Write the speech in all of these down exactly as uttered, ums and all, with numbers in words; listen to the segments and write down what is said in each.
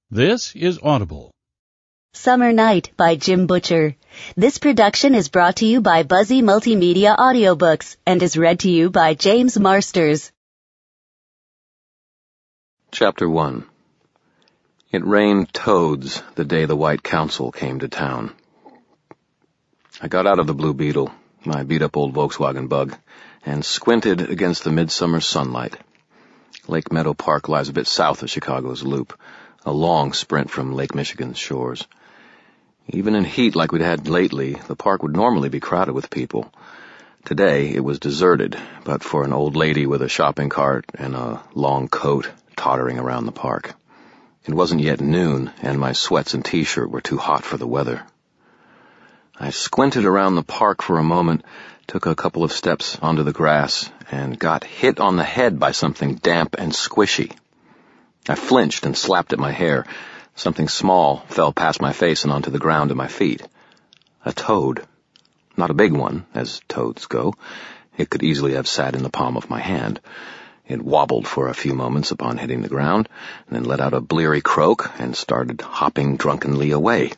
This is Audible. Summer Night by Jim Butcher. This production is brought to you by Buzzy Multimedia Audiobooks and is read to you by James Marsters. Chapter one. It rained toads the day the White Council came to town. I got out of the Blue Beetle, my beat-up old Volkswagen Bug, and squinted against the midsummer sunlight. Lake Meadow Park lies a bit south of Chicago's Loop, a long sprint from Lake Michigan's shores. Even in heat like we'd had lately, the park would normally be crowded with people. Today it was deserted, but for an old lady with a shopping cart and a long coat tottering around the park. It wasn't yet noon, and my sweats and t-shirt were too hot for the weather. I squinted around the park for a moment, took a couple of steps onto the grass, and got hit on the head by something damp and squishy. I flinched and slapped at my hair. Something small fell past my face and onto the ground at my feet. A toad. Not a big one, as toads go. It could easily have sat in the palm of my hand. It wobbled for a few moments upon hitting the ground, and then let out a bleary croak and started hopping drunkenly away.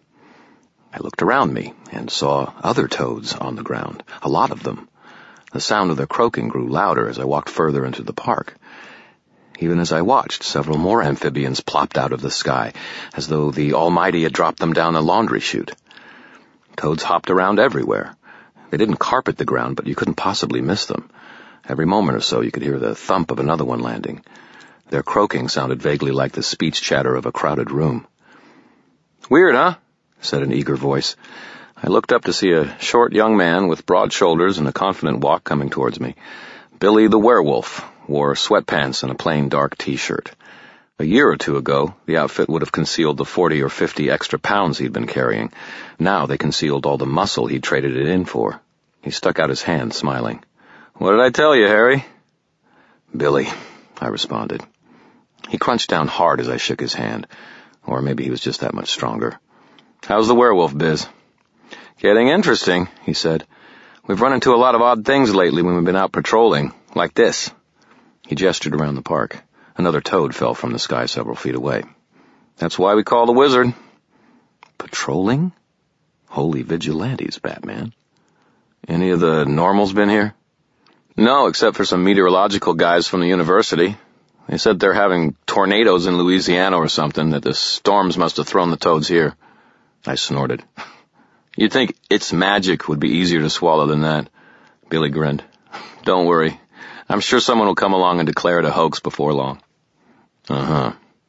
I looked around me and saw other toads on the ground, a lot of them. The sound of their croaking grew louder as I walked further into the park. Even as I watched, several more amphibians plopped out of the sky, as though the Almighty had dropped them down a laundry chute. Toads hopped around everywhere. They didn't carpet the ground, but you couldn't possibly miss them. Every moment or so you could hear the thump of another one landing. Their croaking sounded vaguely like the speech chatter of a crowded room. "Weird, huh?" said an eager voice. I looked up to see a short young man with broad shoulders and a confident walk coming towards me. Billy the Werewolf wore sweatpants and a plain dark t-shirt. A year or two ago, the outfit would have concealed the forty or fifty extra pounds he'd been carrying. Now they concealed all the muscle he'd traded it in for. He stuck out his hand, smiling. "What did I tell you, Harry?" "Billy," I responded. He crunched down hard as I shook his hand. Or maybe he was just that much stronger. "How's the werewolf biz?" "Getting interesting," he said. "We've run into a lot of odd things lately when we've been out patrolling, like this." He gestured around the park. Another toad fell from the sky several feet away. "That's why we call the wizard." "Patrolling? Holy vigilantes, Batman. Any of the normals been here?" "No, except for some meteorological guys from the university. They said they're having tornadoes in Louisiana or something, that the storms must have thrown the toads here." I snorted. "You'd think It's Magic would be easier to swallow than that." Billy grinned. "Don't worry. I'm sure someone will come along and declare it a hoax before long." Uh-huh.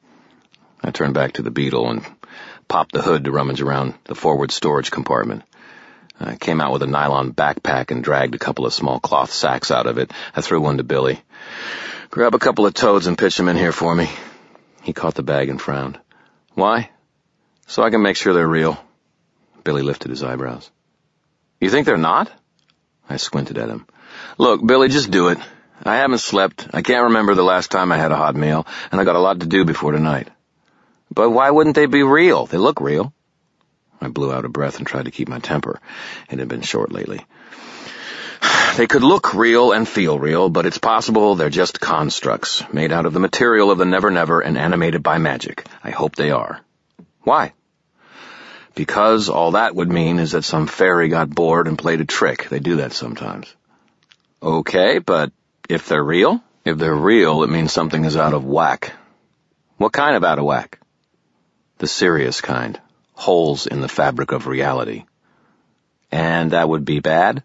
I turned back to the Beetle and popped the hood to rummage around the forward storage compartment. I came out with a nylon backpack and dragged a couple of small cloth sacks out of it. I threw one to Billy. "Grab a couple of toads and pitch them in here for me." He caught the bag and frowned. "Why?" "So I can make sure they're real." Billy lifted his eyebrows. "You think they're not?" I squinted at him. "Look, Billy, just do it. I haven't slept. I can't remember the last time I had a hot meal, and I got a lot to do before tonight." "But why wouldn't they be real? They look real." I blew out a breath and tried to keep my temper. It had been short lately. "They could look real and feel real, but it's possible they're just constructs, made out of the material of the Never-Never and animated by magic. I hope they are." "Why?" "Because all that would mean is that some fairy got bored and played a trick. They do that sometimes." "Okay, but if they're real?" "If they're real, it means something is out of whack." "What kind of out of whack?" "The serious kind. Holes in the fabric of reality." "And that would be bad?"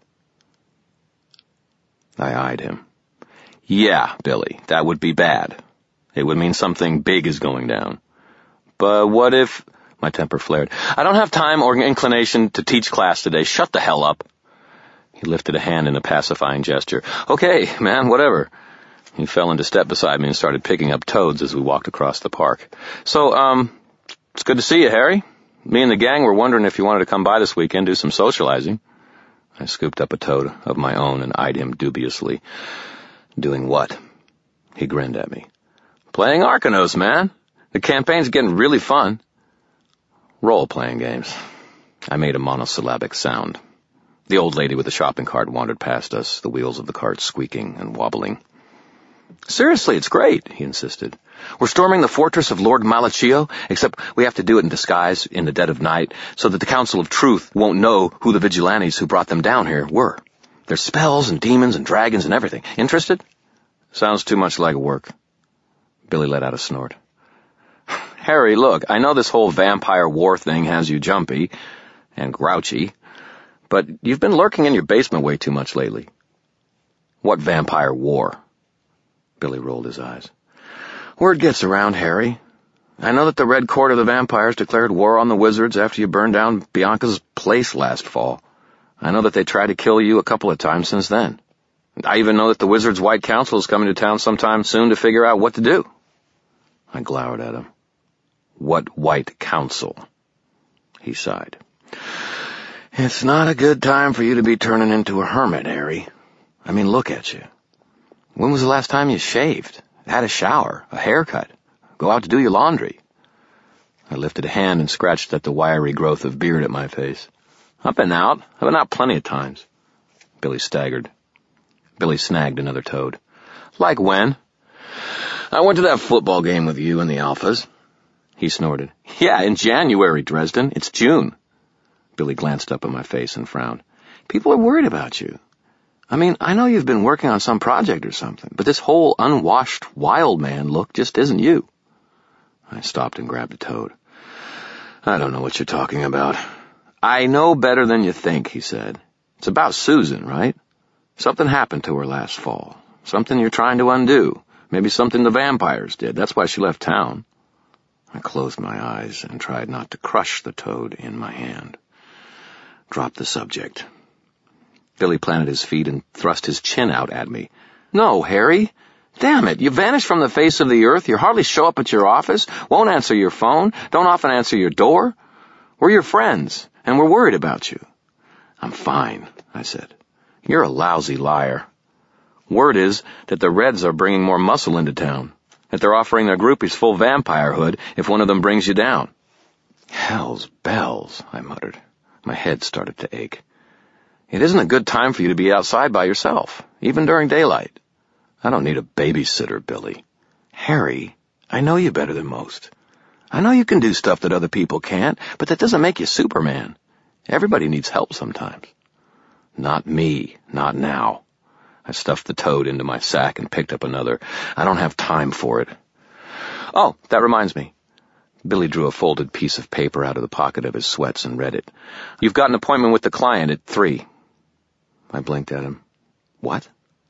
I eyed him. "Yeah, Billy, that would be bad. It would mean something big is going down." "But what if—" My temper flared. "I don't have time or inclination to teach class today. Shut the hell up." He lifted a hand in a pacifying gesture. "Okay, man, whatever." He fell into step beside me and started picking up toads as we walked across the park. "So, um, it's good to see you, Harry. Me and the gang were wondering if you wanted to come by this weekend, do some socializing." I scooped up a toad of my own and eyed him dubiously. "Doing what?" He grinned at me. "Playing Arcanos, man. The campaign's getting really fun." "Role-playing games." I made a monosyllabic sound. The old lady with the shopping cart wandered past us, the wheels of the cart squeaking and wobbling. Seriously, it's great, he insisted. We're storming the fortress of Lord Malachio, except we have to do it in disguise in the dead of night so that the Council of Truth won't know who the vigilantes who brought them down here were. There's spells and demons and dragons and everything. Interested? Sounds too much like work. Billy let out a snort. Harry, look, I know this whole vampire war thing has you jumpy and grouchy, but you've been lurking in your basement way too much lately. What vampire war? Billy rolled his eyes. Word gets around, Harry. I know that the Red Court of the Vampires declared war on the wizards after you burned down Bianca's place last fall. I know that they tried to kill you a couple of times since then. I even know that the Wizards' White Council is coming to town sometime soon to figure out what to do. I glowered at him. What White Council? He sighed. It's not a good time for you to be turning into a hermit, Harry. I mean, look at you. When was the last time you shaved, had a shower, a haircut, go out to do your laundry? I lifted a hand and scratched at the wiry growth of beard at my face. I've been out. I've been out plenty of times. Billy staggered. Billy snagged another toad. Like when? I went to that football game with you and the Alphas. He snorted. Yeah, in January, Dresden. It's June. Billy glanced up at my face and frowned. People are worried about you. I mean, I know you've been working on some project or something, but this whole unwashed wild man look just isn't you. I stopped and grabbed a toad. I don't know what you're talking about. I know better than you think, he said. It's about Susan, right? Something happened to her last fall. Something you're trying to undo. Maybe something the vampires did. That's why she left town. I closed my eyes and tried not to crush the toad in my hand. Drop the subject. Billy planted his feet and thrust his chin out at me. No, Harry. Damn it, you vanish from the face of the earth. You hardly show up at your office, won't answer your phone, don't often answer your door. We're your friends, and we're worried about you. I'm fine, I said. You're a lousy liar. Word is that the Reds are bringing more muscle into town, that they're offering their groupies full vampirehood if one of them brings you down. Hell's bells, I muttered. My head started to ache. It isn't a good time for you to be outside by yourself, even during daylight. I don't need a babysitter, Billy. Harry, I know you better than most. I know you can do stuff that other people can't, but that doesn't make you Superman. Everybody needs help sometimes. Not me, not now. I stuffed the toad into my sack and picked up another. I don't have time for it. Oh, that reminds me. Billy drew a folded piece of paper out of the pocket of his sweats and read it. You've got an appointment with the client at three. I blinked at him. What?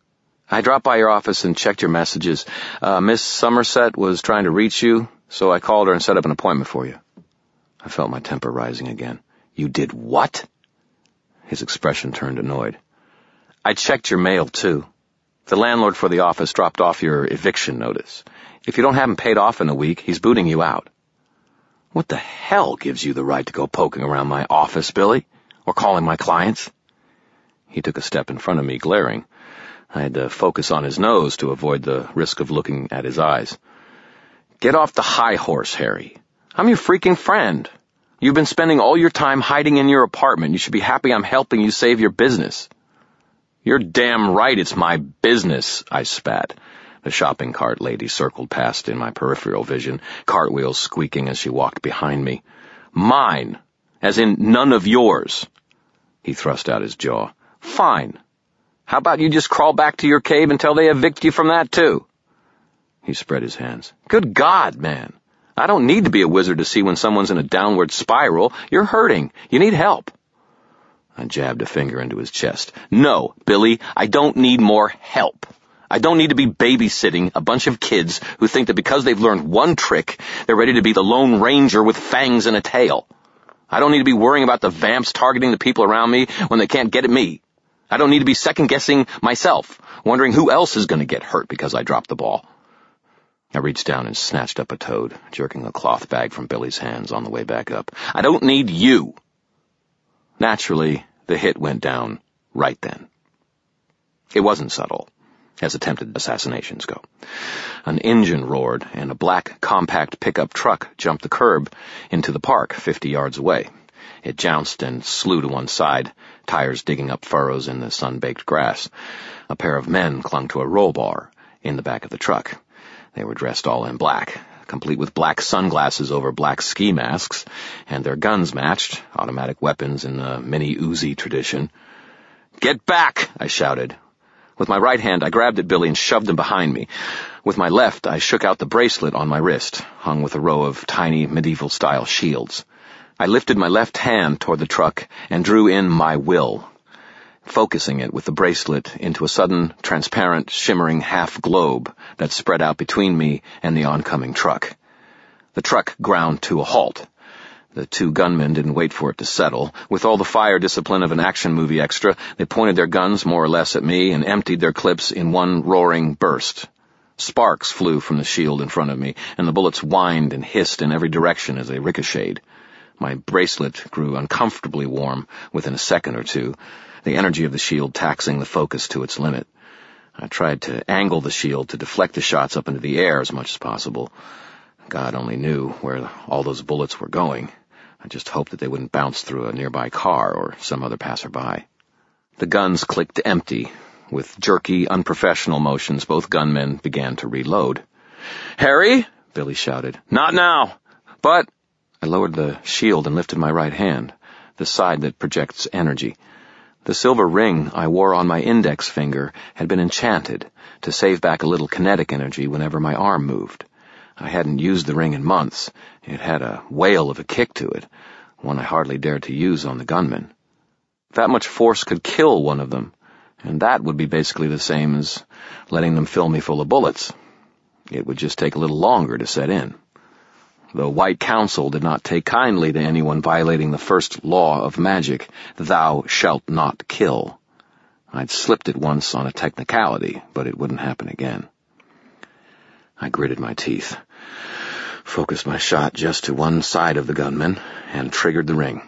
I dropped by your office and checked your messages. Uh, Miss Somerset was trying to reach you, so I called her and set up an appointment for you. I felt my temper rising again. You did what? His expression turned annoyed. I checked your mail, too. The landlord for the office dropped off your eviction notice. If you don't have him paid off in a week, he's booting you out. What the hell gives you the right to go poking around my office, Billy? Or calling my clients? He took a step in front of me, glaring. I had to focus on his nose to avoid the risk of looking at his eyes. Get off the high horse, Harry. I'm your freaking friend. You've been spending all your time hiding in your apartment. You should be happy I'm helping you save your business. You're damn right it's my business, I spat. The shopping cart lady circled past in my peripheral vision, cartwheels squeaking as she walked behind me. Mine, as in none of yours. He thrust out his jaw. Fine. How about you just crawl back to your cave until they evict you from that, too? He spread his hands. Good God, man. I don't need to be a wizard to see when someone's in a downward spiral. You're hurting. You need help. I jabbed a finger into his chest. No, Billy, I don't need more help. I don't need to be babysitting a bunch of kids who think that because they've learned one trick, they're ready to be the Lone Ranger with fangs and a tail. I don't need to be worrying about the vamps targeting the people around me when they can't get at me. I don't need to be second-guessing myself, wondering who else is going to get hurt because I dropped the ball. I reached down and snatched up a toad, jerking a cloth bag from Billy's hands on the way back up. I don't need you. Naturally, the hit went down right then. It wasn't subtle, as attempted assassinations go. An engine roared, and a black, compact pickup truck jumped the curb into the park fifty yards away. It jounced and slew to one side, tires digging up furrows in the sun-baked grass. A pair of men clung to a roll bar, in the back of the truck. They were dressed all in black, complete with black sunglasses over black ski masks, and their guns matched, automatic weapons in the mini Uzi tradition. "Get back!" I shouted. With my right hand, I grabbed at Billy and shoved him behind me. With my left, I shook out the bracelet on my wrist, hung with a row of tiny medieval-style shields. I lifted my left hand toward the truck and drew in my will, focusing it with the bracelet into a sudden, transparent, shimmering half-globe that spread out between me and the oncoming truck. The truck ground to a halt. The two gunmen didn't wait for it to settle. With all the fire discipline of an action movie extra, they pointed their guns more or less at me and emptied their clips in one roaring burst. Sparks flew from the shield in front of me, and the bullets whined and hissed in every direction as they ricocheted. My bracelet grew uncomfortably warm within a second or two, the energy of the shield taxing the focus to its limit. I tried to angle the shield to deflect the shots up into the air as much as possible. God only knew where all those bullets were going. I just hoped that they wouldn't bounce through a nearby car or some other passerby. The guns clicked empty. With jerky, unprofessional motions, both gunmen began to reload. "Harry!" Billy shouted. "Not now!" "But—" I lowered the shield and lifted my right hand, the side that projects energy. The silver ring I wore on my index finger had been enchanted to save back a little kinetic energy whenever my arm moved. I hadn't used the ring in months. It had a whale of a kick to it, one I hardly dared to use on the gunman. That much force could kill one of them, and that would be basically the same as letting them fill me full of bullets. It would just take a little longer to set in. The White Council did not take kindly to anyone violating the first law of magic, "Thou shalt not kill." I'd slipped it once on a technicality, but it wouldn't happen again. I gritted my teeth, focused my shot just to one side of the gunman, and triggered the ring.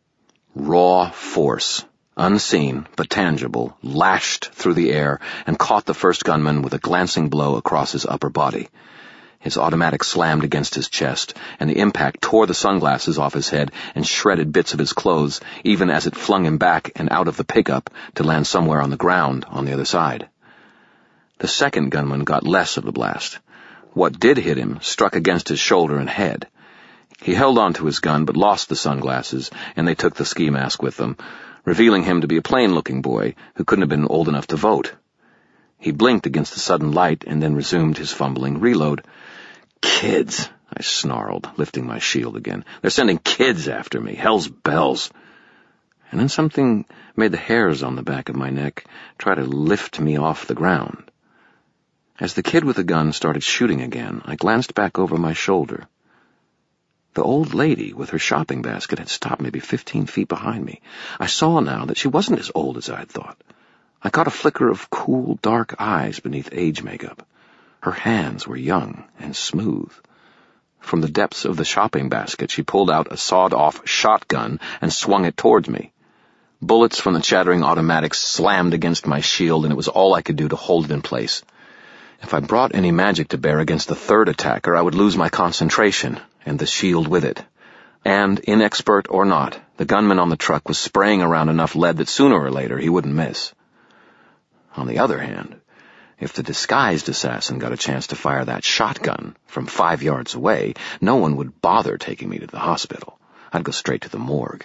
Raw force, unseen but tangible, lashed through the air and caught the first gunman with a glancing blow across his upper body. His automatic slammed against his chest, and the impact tore the sunglasses off his head and shredded bits of his clothes, even as it flung him back and out of the pickup to land somewhere on the ground on the other side. The second gunman got less of the blast. What did hit him struck against his shoulder and head. He held on to his gun but lost the sunglasses, and they took the ski mask with them, revealing him to be a plain-looking boy who couldn't have been old enough to vote. He blinked against the sudden light and then resumed his fumbling reload. "Kids," I snarled, lifting my shield again. "They're sending kids after me. Hell's bells." And then something made the hairs on the back of my neck try to lift me off the ground. As the kid with the gun started shooting again, I glanced back over my shoulder. The old lady with her shopping basket had stopped maybe fifteen feet behind me. I saw now that she wasn't as old as I had thought. I caught a flicker of cool, dark eyes beneath age makeup. Her hands were young and smooth. From the depths of the shopping basket, she pulled out a sawed-off shotgun and swung it towards me. Bullets from the chattering automatics slammed against my shield, and it was all I could do to hold it in place. If I brought any magic to bear against the third attacker, I would lose my concentration, and the shield with it. And, inexpert or not, the gunman on the truck was spraying around enough lead that sooner or later he wouldn't miss. On the other hand, if the disguised assassin got a chance to fire that shotgun from five yards away, no one would bother taking me to the hospital. I'd go straight to the morgue.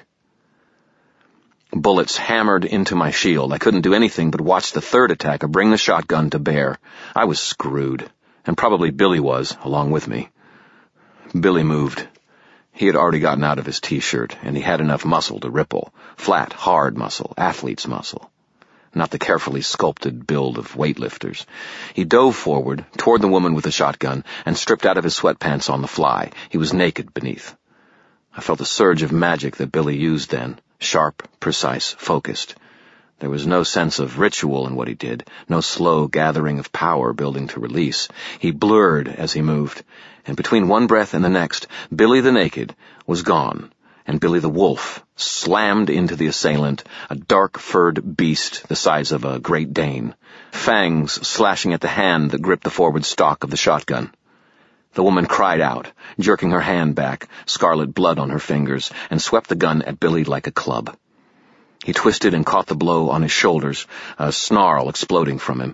Bullets hammered into my shield. I couldn't do anything but watch the third attacker bring the shotgun to bear. I was screwed, and probably Billy was, along with me. Billy moved. He had already gotten out of his T-shirt, and he had enough muscle to ripple. Flat, hard muscle, athlete's muscle. Not the carefully sculpted build of weightlifters. He dove forward, toward the woman with the shotgun, and stripped out of his sweatpants on the fly. He was naked beneath. I felt a surge of magic that Billy used then. Sharp, precise, focused. There was no sense of ritual in what he did, no slow gathering of power building to release. He blurred as he moved, and between one breath and the next, Billy the Naked was gone, and Billy the Wolf slammed into the assailant, a dark-furred beast the size of a Great Dane, fangs slashing at the hand that gripped the forward stock of the shotgun. The woman cried out, jerking her hand back, scarlet blood on her fingers, and swept the gun at Billy like a club. He twisted and caught the blow on his shoulders, a snarl exploding from him.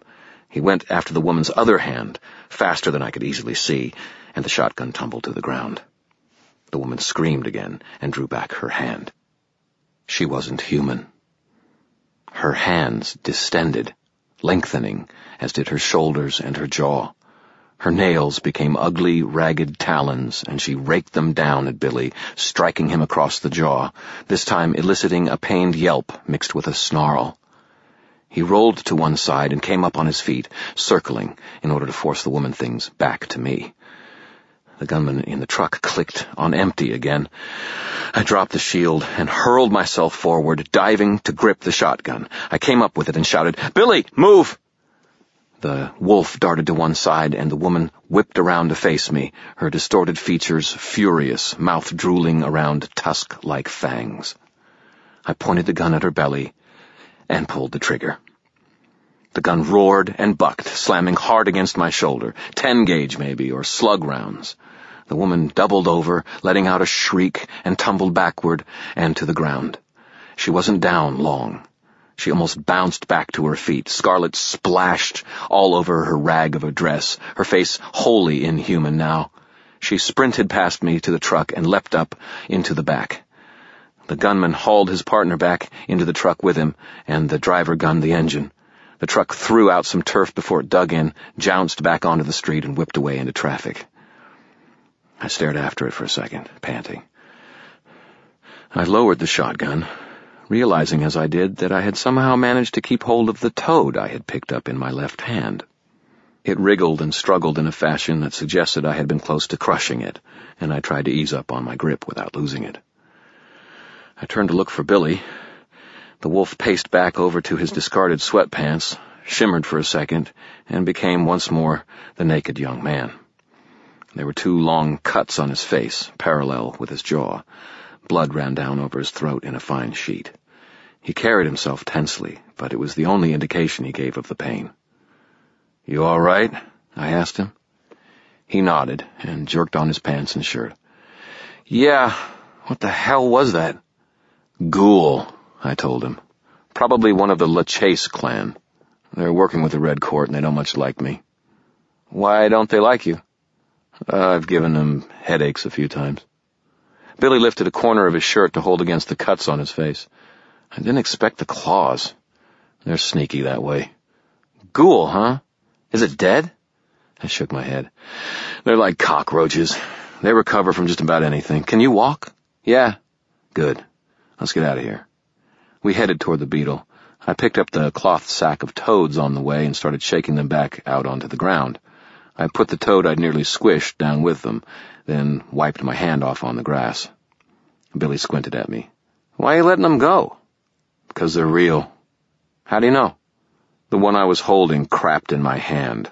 He went after the woman's other hand, faster than I could easily see, and the shotgun tumbled to the ground. The woman screamed again and drew back her hand. She wasn't human. Her hands distended, lengthening, as did her shoulders and her jaw. Her nails became ugly, ragged talons, and she raked them down at Billy, striking him across the jaw, this time eliciting a pained yelp mixed with a snarl. He rolled to one side and came up on his feet, circling, in order to force the woman things back to me. The gunman in the truck clicked on empty again. I dropped the shield and hurled myself forward, diving to grip the shotgun. I came up with it and shouted, "Billy, move!" The wolf darted to one side, and the woman whipped around to face me, her distorted features furious, mouth drooling around tusk-like fangs. I pointed the gun at her belly and pulled the trigger. The gun roared and bucked, slamming hard against my shoulder, ten-gauge maybe, or slug rounds. The woman doubled over, letting out a shriek, and tumbled backward and to the ground. She wasn't down long. She almost bounced back to her feet, scarlet splashed all over her rag of a dress, her face wholly inhuman now. She sprinted past me to the truck and leapt up into the back. The gunman hauled his partner back into the truck with him, and the driver gunned the engine. The truck threw out some turf before it dug in, jounced back onto the street, and whipped away into traffic. I stared after it for a second, panting. I lowered the shotgun, realizing as I did that I had somehow managed to keep hold of the toad I had picked up in my left hand. It wriggled and struggled in a fashion that suggested I had been close to crushing it, and I tried to ease up on my grip without losing it. I turned to look for Billy. The wolf paced back over to his discarded sweatpants, shimmered for a second, and became once more the naked young man. There were two long cuts on his face, parallel with his jaw. Blood ran down over his throat in a fine sheet. He carried himself tensely, but it was the only indication he gave of the pain. "You all right?" I asked him. He nodded and jerked on his pants and shirt. "Yeah, what the hell was that?" "Ghoul," I told him. "Probably one of the LaChase clan. They're working with the Red Court and they don't much like me." "Why don't they like you?" Uh, I've given them headaches a few times." Billy lifted a corner of his shirt to hold against the cuts on his face. "I didn't expect the claws. They're sneaky that way." "Ghoul, huh? Is it dead?" I shook my head. "They're like cockroaches. They recover from just about anything. Can you walk?" "Yeah." "Good. Let's get out of here." We headed toward the beetle. I picked up the cloth sack of toads on the way and started shaking them back out onto the ground. I put the toad I'd nearly squished down with them, then wiped my hand off on the grass. Billy squinted at me. "Why are you letting them go?" "Because they're real." "How do you know?" The one I was holding crapped in my hand.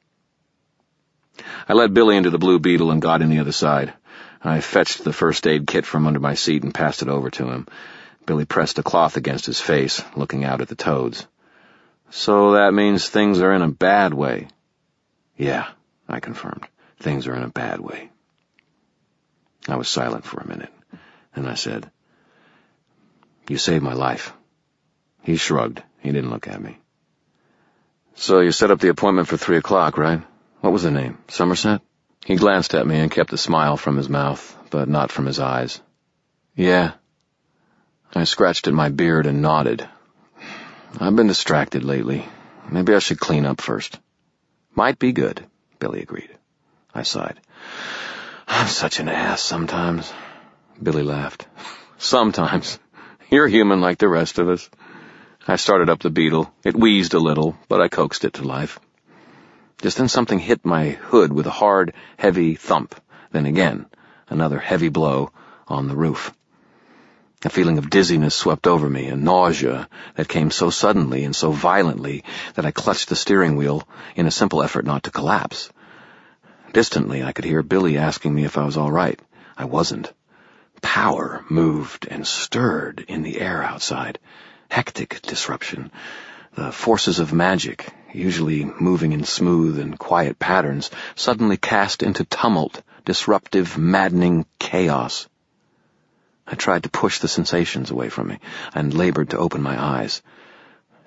I led Billy into the Blue Beetle and got in the other side. I fetched the first aid kit from under my seat and passed it over to him. Billy pressed a cloth against his face, looking out at the toads. "So that means things are in a bad way." "Yeah," I confirmed. "Things are in a bad way." I was silent for a minute, and I said, "You saved my life." He shrugged. He didn't look at me. "So you set up the appointment for three o'clock, right? What was the name? Somerset?" He glanced at me and kept a smile from his mouth, but not from his eyes. "Yeah." I scratched at my beard and nodded. "I've been distracted lately. Maybe I should clean up first." "Might be good," Billy agreed. I sighed. "I'm such an ass sometimes." Billy laughed. "Sometimes. You're human like the rest of us." I started up the beetle. It wheezed a little, but I coaxed it to life. Just then something hit my hood with a hard, heavy thump. Then again, another heavy blow on the roof. A feeling of dizziness swept over me, and nausea that came so suddenly and so violently that I clutched the steering wheel in a simple effort not to collapse. Distantly, I could hear Billy asking me if I was all right. I wasn't. Power moved and stirred in the air outside. Hectic disruption. The forces of magic, usually moving in smooth and quiet patterns, suddenly cast into tumult, disruptive, maddening chaos. I tried to push the sensations away from me, and labored to open my eyes.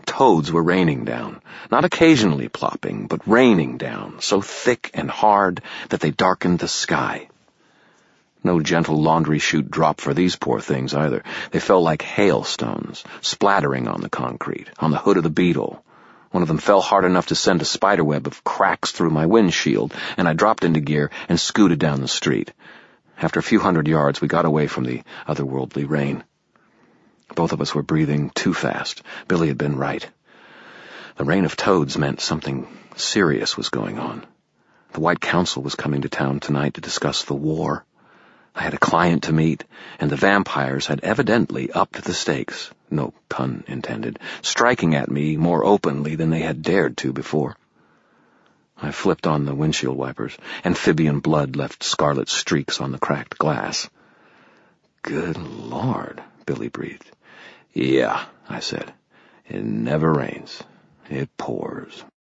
toads were raining down, not occasionally plopping, but raining down, so thick and hard that they darkened the sky. No gentle laundry chute drop for these poor things either. They fell like hailstones, splattering on the concrete, on the hood of the Beetle. One of them fell hard enough to send a spiderweb of cracks through my windshield, and I dropped into gear and scooted down the street. After a few hundred yards, we got away from the otherworldly rain. Both of us were breathing too fast. Billy had been right. The rain of toads meant something serious was going on. The White Council was coming to town tonight to discuss the war. I had a client to meet, and the vampires had evidently upped the stakes, no pun intended, striking at me more openly than they had dared to before. I flipped on the windshield wipers. Amphibian blood left scarlet streaks on the cracked glass. "Good Lord," Billy breathed. "Yeah," I said. "It never rains. It pours."